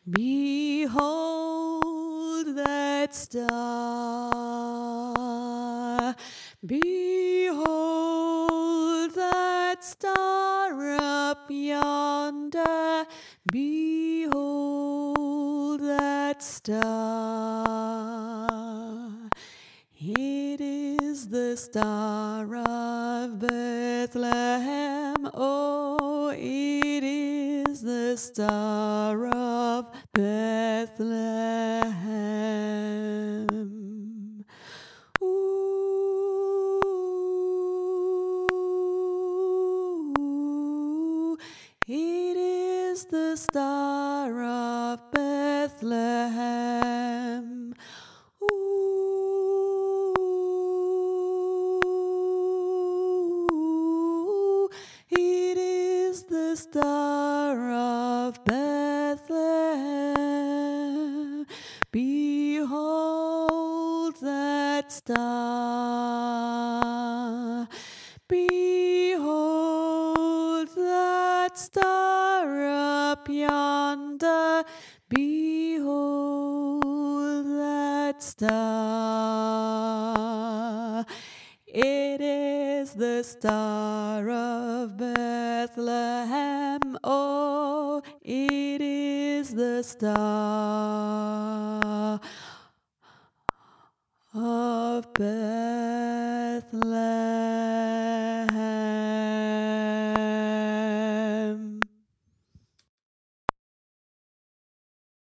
Behold that star. Behold that star up yonder. Behold that star. It is the Star of Bethlehem. Oh, it is the Star of Bethlehem. Ooh, it is the Star of Bethlehem. Ooh, it is the Star of Bethlehem. Behold that star. Behold that star up yonder. Behold that star. It is the Star of Bethlehem. Oh, it is the Star of Bethlehem.